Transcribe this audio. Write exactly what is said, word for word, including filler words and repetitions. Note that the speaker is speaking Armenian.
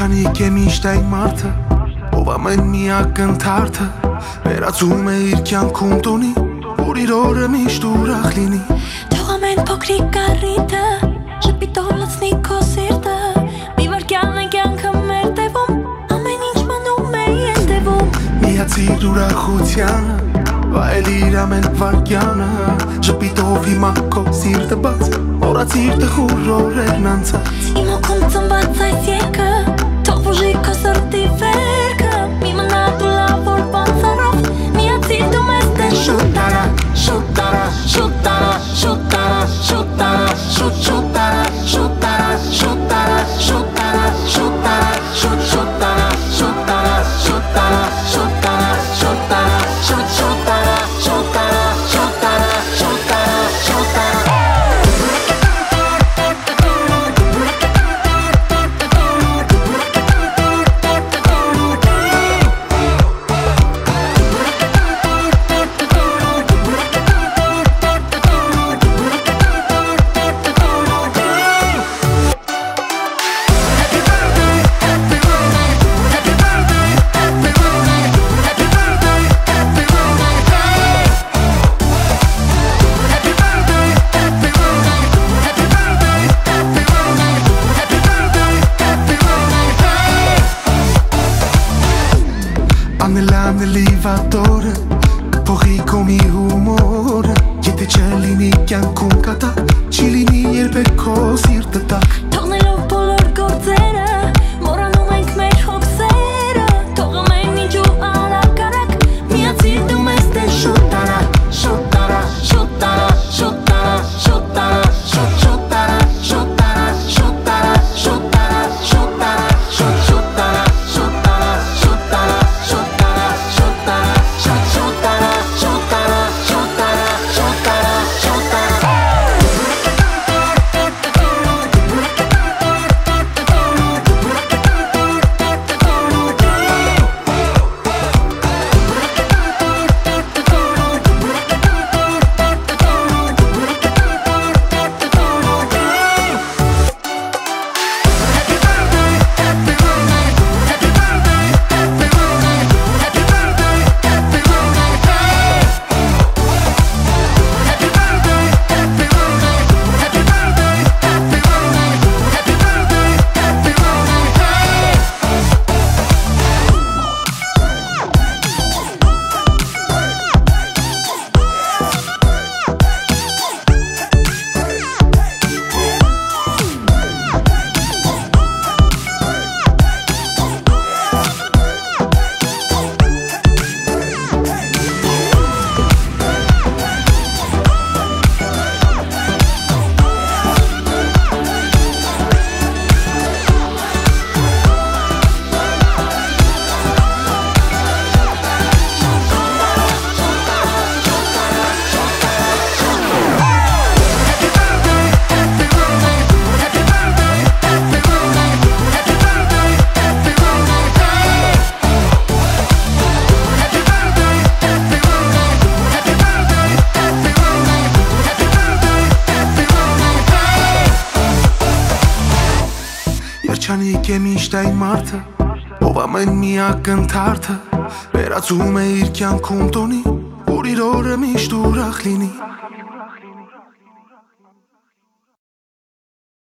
Երջանիկ է միշտ այն մարդը, ով ամեն միակ ընթարթը վերածում է իր կյանքում տոնի, որ իր օրը միշտ ուրախ լինի։ Թող ամեն փոքրիկ առիթը ժպիտով լցնի քո սիրտը, մի վայրկյան է կյանքը մեր տևում, ամեն ինչ մնում է ենթևում։ Միացիր ուրախությանը, վայելիր ամեն վայրկյանը, ժպիտով հիմա քո սիրտը բաց, մոռացիր տխուր օրերն անցած։ Իմ հոգում ծնված այս երգը, թող բուժի քո սրտի վերքը, մի մնա դու լավ որ բանցարով, միացիր դու մեզ դες շուտ տարա, շուտ տարա, շուտ տարա, շուտ տարա, շուտ տարա, շուտ շուտ տարա, շուտ տարա, շուտ տարա, շուտ տարա, շուտ տարա, շուտ շուտ տարա, շուտ տարա, շուտ տարա, շուտ տարա, շուտ տարա, շուտ շուտ տարա, շուտ տարա, շուտ տարա, շուտ տարա, շուտ տարա։ Անելանելիվատորը կփոխի քո մի հումորը, եթե չլինի կյանքում կատակ, չի լինի երբեք քո սիրտը տակ։ Թողնելով բոլոր գործերը, մոռանում ենք մեր հոգսերը, թող ամեն ինչ ու արագ-արագ, միացիր դու մեզ դες շուտ տարա, շուտ տարա, շուտ տարա, շուտ տարա, շուտ տարա, շուտ շուտ տարա, շուտ տարա, շուտ տարա, շուտ տարա, շուտ տարա, շուտ շուտ տարա, շուտ տարա, շուտ տարա, շուտ տարա, շուտ տարա, շուտ շուտ տարա, շուտ տարա, շուտ տարա, շուտ տարա, շուտ տարա։ Երջանիկ է միշտ այն մարդը, ով ամեն միակ ընթարթը վերածում է իր կյանքում տոնի, որ իր օրը միշտ ուրախ լինի։